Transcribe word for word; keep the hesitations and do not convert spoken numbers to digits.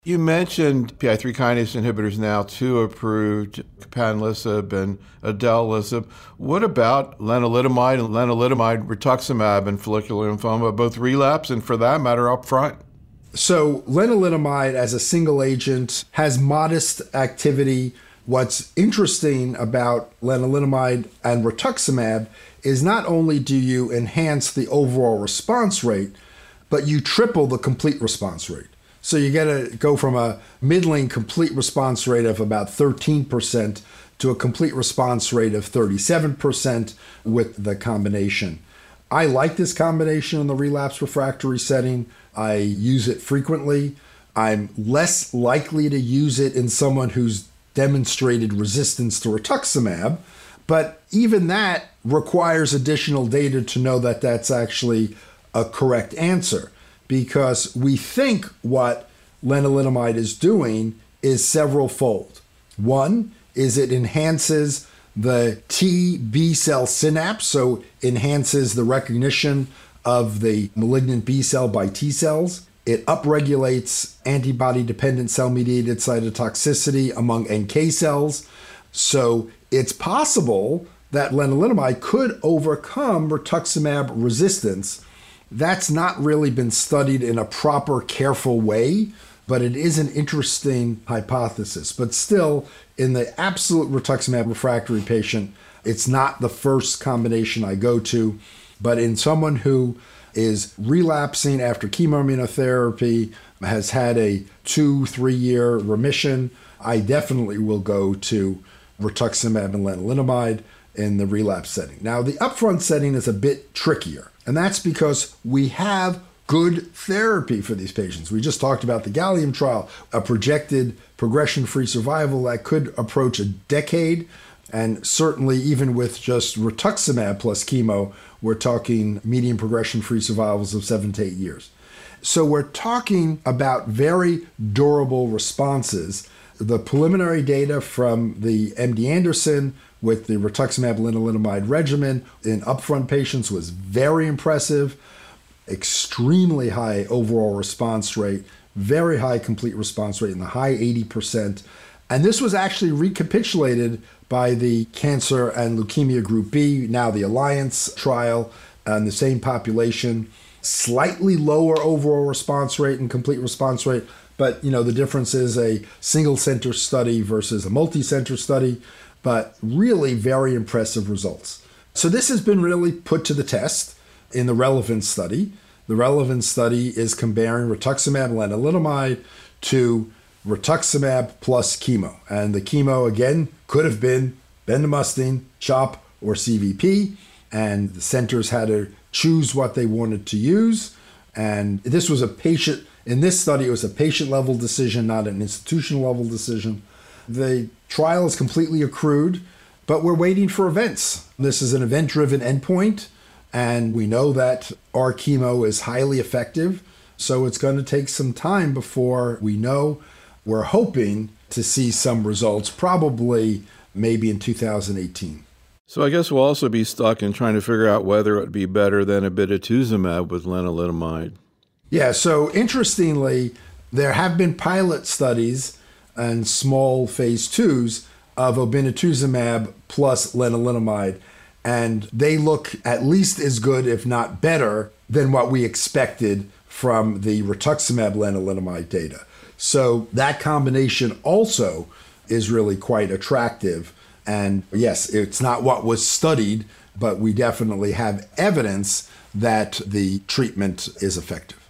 You mentioned P I three kinase inhibitors now, two approved, capanlisib and adalimumab. What about lenalidomide and lenalidomide rituximab in follicular lymphoma, both relapse and for that matter up front? So lenalidomide as a single agent has modest activity. What's interesting about lenalidomide and rituximab is not only do you enhance the overall response rate, but you triple the complete response rate. So you get to go from a middling complete response rate of about thirteen percent to a complete response rate of thirty-seven percent with the combination. I like this combination in the relapse refractory setting. I use it frequently. I'm less likely to use it in someone who's demonstrated resistance to rituximab, but even that requires additional data to know that that's actually a correct answer, because we think what lenalidomide is doing is several fold. One is it enhances the T B cell synapse, so enhances the recognition of the malignant B cell by T cells. It upregulates antibody-dependent cell-mediated cytotoxicity among N K cells. So it's possible that lenalidomide could overcome rituximab resistance. That's not really been studied in a proper, careful way, but it is an interesting hypothesis. But still, in the absolute rituximab refractory patient, it's not the first combination I go to. But in someone who is relapsing after chemoimmunotherapy, has had a two, three-year remission, I definitely will go to rituximab and lenalidomide in the relapse setting. Now, the upfront setting is a bit trickier, and that's because we have good therapy for these patients. We just talked about the Gallium trial, a projected progression-free survival that could approach a decade, and certainly even with just rituximab plus chemo, we're talking median progression-free survivals of seven to eight years. So we're talking about very durable responses. The preliminary data from the M D Anderson with the rituximab lenalidomide regimen in upfront patients was very impressive, extremely high overall response rate, very high complete response rate in the high eighty percent. And this was actually recapitulated by the Cancer and Leukemia Group B, now the Alliance trial, and the same population. Slightly lower overall response rate and complete response rate, but you know the difference is a single center study versus a multi-center study, but really very impressive results. So this has been really put to the test in the Relevance study. The Relevance study is comparing rituximab lenalidomide to rituximab plus chemo. And the chemo, again, could have been bendamustine, CHOP, or C V P. And the centers had to choose what they wanted to use. And this was a patient, in this study, it was a patient-level decision, not an institutional-level decision. The trial is completely accrued, but we're waiting for events. This is an event-driven endpoint, and we know that our chemo is highly effective. So it's going to take some time before we know. We're hoping to see some results, probably maybe in two thousand eighteen. So I guess we'll also be stuck in trying to figure out whether it would be better than obinutuzumab with lenalidomide. Yeah, so interestingly, there have been pilot studies and small phase twos of obinutuzumab plus lenalidomide, and they look at least as good, if not better, than what we expected from the rituximab lenalidomide data. So that combination also is really quite attractive. And yes, it's not what was studied, but we definitely have evidence that the treatment is effective.